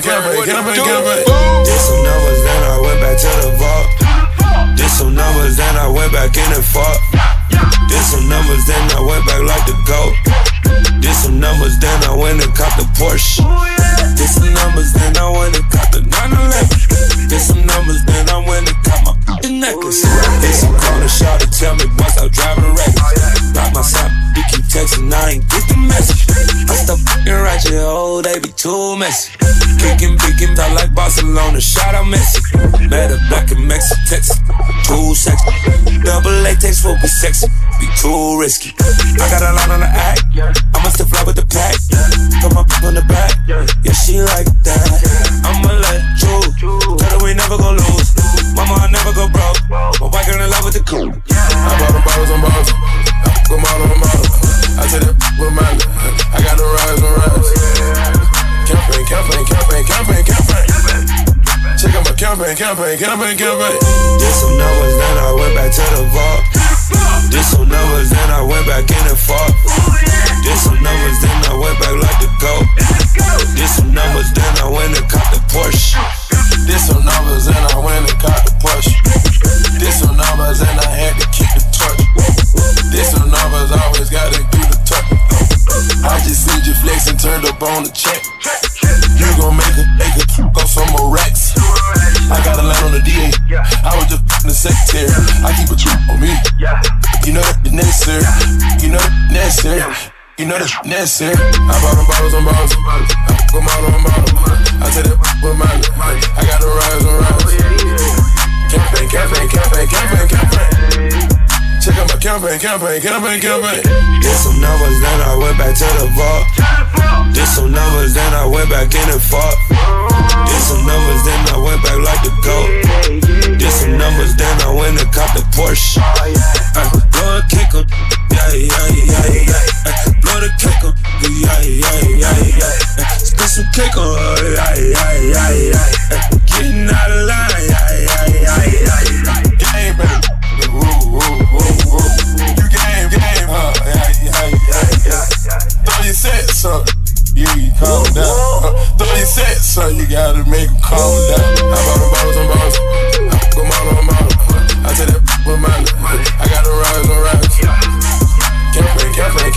Did some numbers, then I went back to the vault. Did some numbers, then I went back in and fought. Did some numbers, then I went back like the GOAT. Did some numbers, then I went and caught the Porsche. Did some numbers, then I went and caught the 911. Did some numbers, then I went and caught my necklace. Did some corner shot to tell me boss I was driving reckless. Lock my side, you keep texting, I ain't get the message. I stop fucking right your oh, they be too messy. Kicking, picking, talk like Barcelona, shot out Messi. Met a black and Mexican, Texas, too sexy. Double latex will be sexy, be too risky. I got a lot on the act, I'ma still fly with the pack. Put my on the back, yeah she like that. I'ma let you, tell her we never gon' lose. Mama I never go broke, my wife girl in love with the cool. I bought them bottles on bottles, go model on model. I said that with a mile, I got the rise on rise. Campaign. Check out my campaign. Did some numbers, then I went back to the vault. Did some numbers, then I went back in and fought. Did some numbers, then I went back like the GOAT. Did some numbers, then I went and caught the Porsche. Did some numbers, and I went and caught the Porsche. Did some numbers, and I had to keep the torch. Did some numbers, always gotta do the touch. I just seen you flex and turned up on the check. You gon' make a go some more racks. I got a line on the DA. I was just the secretary. I keep a troop on me. You know that's necessary. You know that's necessary. I bought them bottles on bottles. Go model on model. I said that with my I got the rise on rise. Campaign. Check out my campaign. Did some numbers, then I went back to the vault. Did some numbers, then I went back in and fought. Did some numbers, then I went back like the GOAT. Did some numbers, then I went and caught the Porsche. Blow a kick 'em, yeah. Blow the kick 'em, yeah. Spit some cake on her, yeah. Getting out of line, yeah. Game, baby. You game, Throw your sets up, you calm down. Throw your sets up, you gotta make them calm down. I bought them bottles on bottles, go model on model. I said that with my I got the rise on rise. Campaign.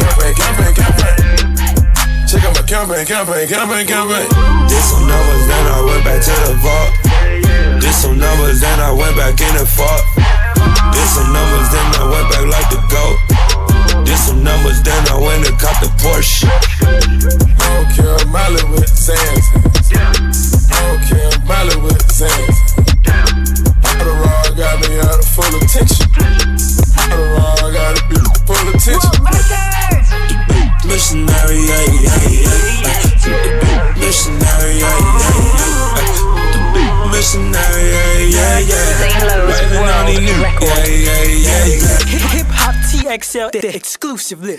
Check out my campaign. Did some numbers, then I went back to the vault. Did some numbers, then I went back in and fought. Did some numbers, then I went back like the GOAT. Did some numbers, then I went and caught the Porsche. I don't care, Miley with Sands. I don't care, Miley with Sands. Adderall got me out of full attention. Adderall got to be full attention. Missionary, missionary, missionary, yeah. Hip Hop TXL, the exclusive list.